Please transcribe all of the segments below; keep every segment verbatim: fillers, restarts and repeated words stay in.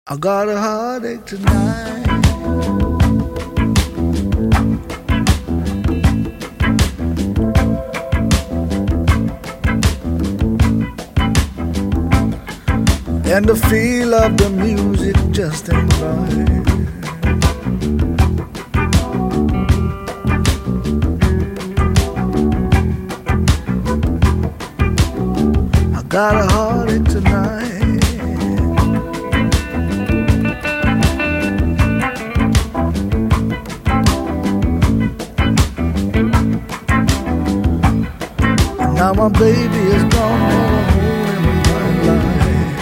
I got a heartache tonight. And the feel of the music just ain't right. I got a heartache tonight. Now my baby is gone, never home in my life.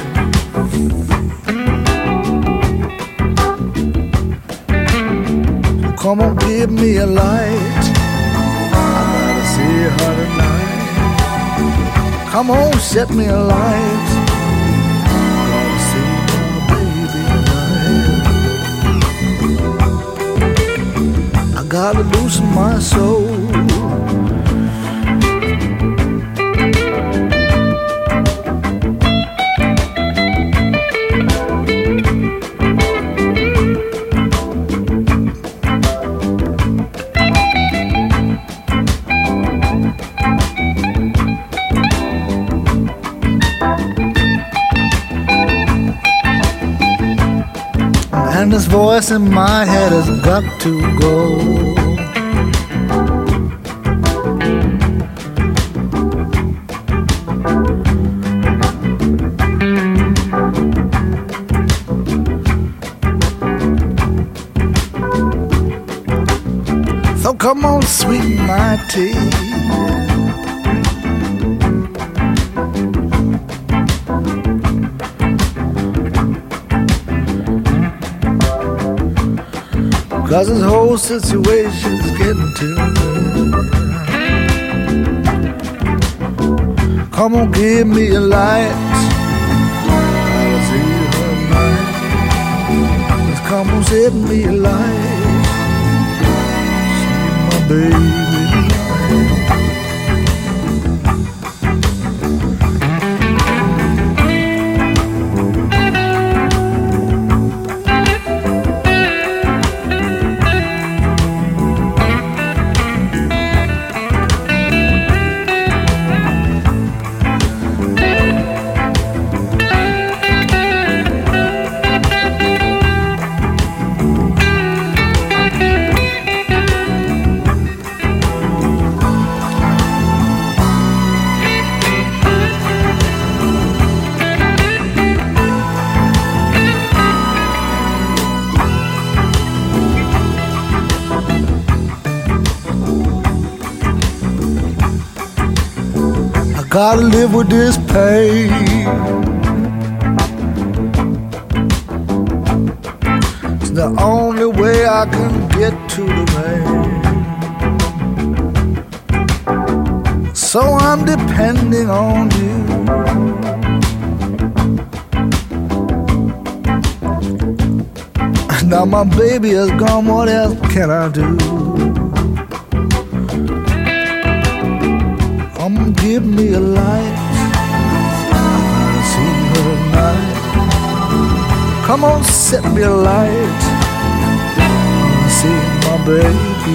So come on, give me a light. I gotta see her tonight. Come on, set me a light. Gotta see my baby tonight. I gotta loosen my soul. And this voice in my head has got to go. So come on, sweeten my tea. Cause this whole situation's getting to me. Come on, give me a light. I'll see her tonight. Just come on, set me a light. See my baby tonight. Gotta live with this pain. It's the only way I can get to the rain. So I'm depending on you. Now my baby is gone, what else can I do? Come give me a light. I gotta see her tonight. Come on, set me a light. I wanna see my baby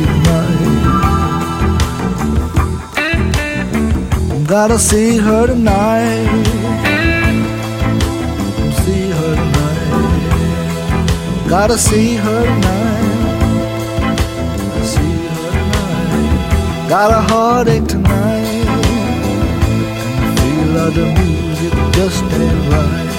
tonight. Gotta see her tonight. See her tonight. Gotta see her tonight. See her tonight. Got a heartache tonight. The music just ain't right.